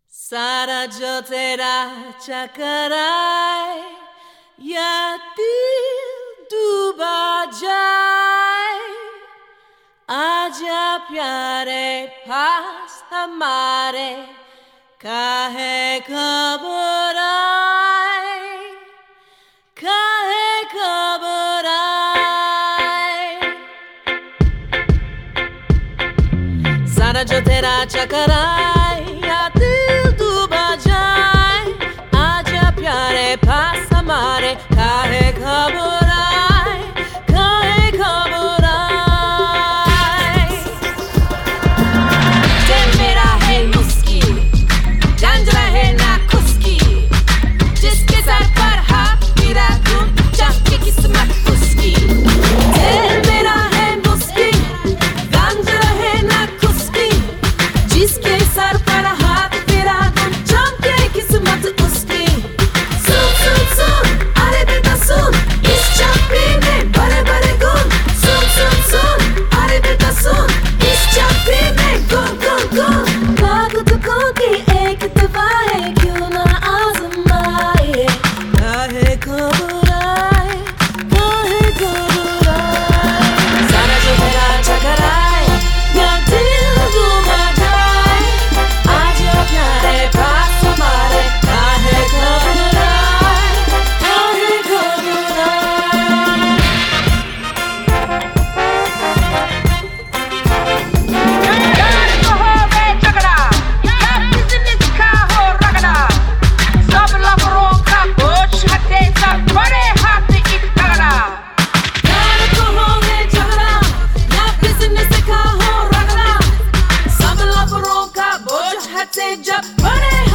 सारा जो तेरा चक्कर आए या दिल डूबा जाए, आजा प्यारे पास हमारे, काहे घबराए, काहे घबराए। सारा जो तेरा चक्कर आए या दिल डूबा जाए, आजा प्यारे पास हमारे, काहे घबराए, काहे घबराए। दिल मेरा है उसकी, गंज रहे ना खुशकी, जिसके सर पर हाथ गिरा दूं, चाहती किस्मत उसकी। दिल मेरा है उसकी, गंज रहे ना खुशकी, जिसके सर पर हाथ गिरा दूं, चाहती किस्मत उसकी। सुन सुन सुन, अरे बेटा सुन, इस चापी में बड़े बड़े गुण। सुन सुन सुन, अरे बेटा सुन, इस चापी में गुण गुण गुण। बागुतों की एक दवा है, क्यों ना आजमाए, काहे घबराए, काहे घबराए। सारा जो तेरा चक्कर आए या दिल डूबा जाए, आजा प्यारे पास हमारे, काहे घबराए, काहे घबराए। यार को हो गए झगड़ा, या बिजनेस का हो रगड़ा, सब लफड़ों का बोझ हटे जब बड़े